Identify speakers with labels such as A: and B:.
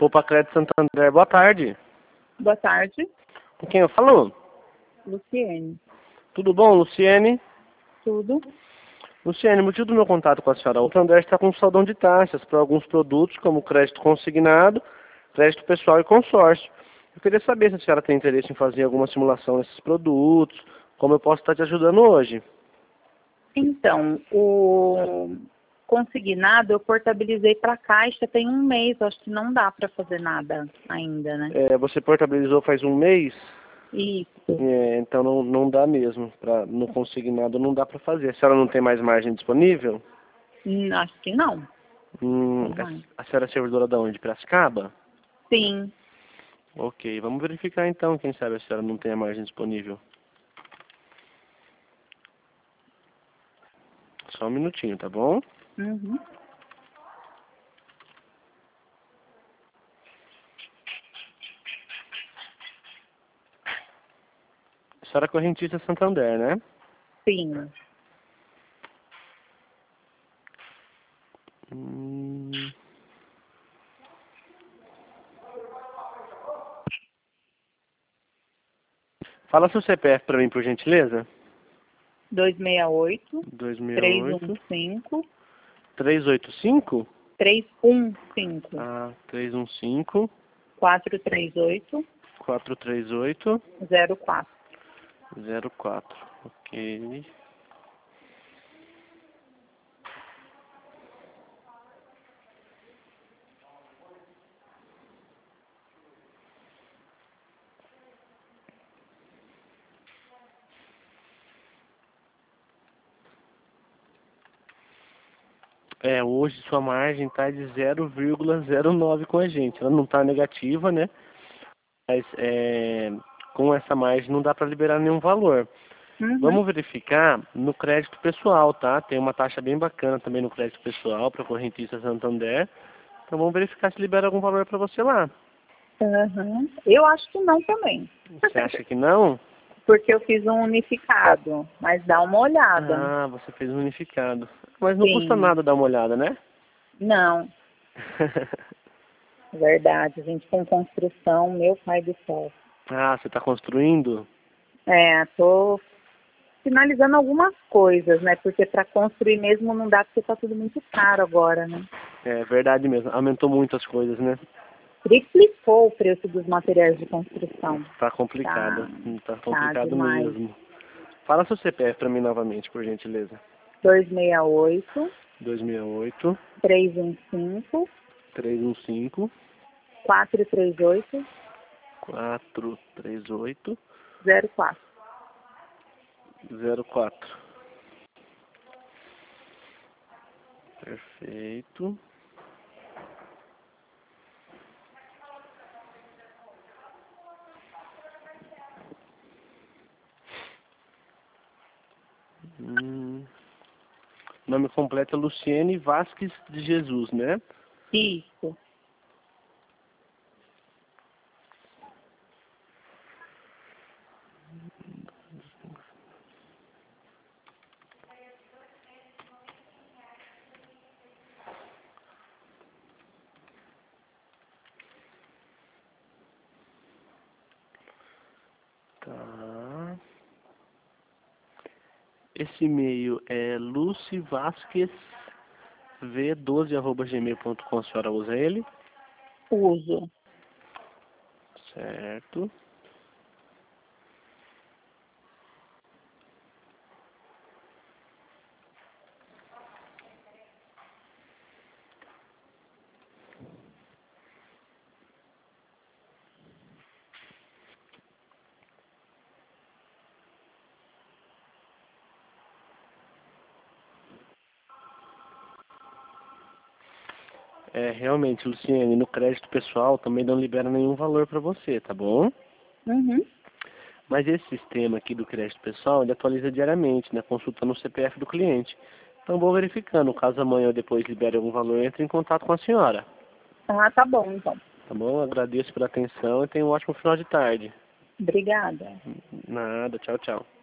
A: Poupa Crédito Santander, boa tarde.
B: Boa tarde,
A: Com quem eu falo?
B: Luciene.
A: Tudo bom, Luciene?
B: Tudo?
A: Luciene, o motivo do meu contato com a senhora, o Santander está com saldão de taxas para alguns produtos, como crédito consignado, crédito pessoal e consórcio. Eu queria saber se a senhora tem interesse em fazer alguma simulação nesses produtos, como eu posso estar te ajudando hoje.
B: Então, o consignado eu portabilizei para a Caixa tem um mês, acho que não dá para fazer nada ainda, né?
A: Você portabilizou faz um mês?
B: Isso.
A: Então não dá mesmo. No consignado não dá para fazer. A senhora não tem mais margem disponível?
B: Acho que não.
A: A senhora é servidora de onde? Piracicaba?
B: Sim.
A: Ok, vamos verificar então, quem sabe a senhora não tem a margem disponível. Só um minutinho, tá bom?
B: Uhum.
A: A senhora é correntista Santander, né?
B: Sim.
A: Fala seu CPF para mim, por gentileza.
B: 268
A: 268
B: 315
A: 385?
B: 315
A: 315
B: 438
A: 438
B: 04.
A: 04. Ok. Hoje sua margem está de 0,09 com a gente. Ela não está negativa, né? Mas com essa margem não dá para liberar nenhum valor.
B: Uhum.
A: Vamos verificar no crédito pessoal, tá? Tem uma taxa bem bacana também no crédito pessoal para correntista Santander. Então vamos verificar se libera algum valor para você lá.
B: Uhum. Eu acho que não também.
A: Você acha que não?
B: Porque eu fiz um unificado, mas dá uma olhada.
A: Você fez um unificado. Mas não custa
B: Sim.
A: nada dar uma olhada, né?
B: Não, verdade. A gente com construção, meu pai do céu.
A: Você está construindo?
B: Tô finalizando algumas coisas, né? Porque para construir mesmo não dá, porque tá tudo muito caro agora, né?
A: É verdade mesmo. Aumentou muito as coisas, né?
B: Triplicou o preço dos materiais de construção.
A: Tá complicado. Tá complicado
B: Demais.
A: mesmo. Fala seu CPF para mim novamente, por gentileza.
B: 268
A: 268
B: 315
A: 315
B: 438
A: 438
B: 04.
A: 04. Perfeito. Nome completo é Luciene Vasques de Jesus, né?
B: Isso.
A: Tá. Esse e-mail é lucivasquesv12@gmail.com. A senhora usa ele?
B: Uso.
A: Certo. Realmente, Luciene, no crédito pessoal também não libera nenhum valor para você, tá bom?
B: Uhum.
A: Mas esse sistema aqui do crédito pessoal, ele atualiza diariamente, né? Consultando o CPF do cliente. Então, vou verificando. Caso amanhã ou depois libere algum valor, entre em contato com a senhora.
B: Tá bom, então.
A: Tá bom? Agradeço pela atenção e tenha um ótimo final de tarde.
B: Obrigada.
A: Nada. Tchau, tchau.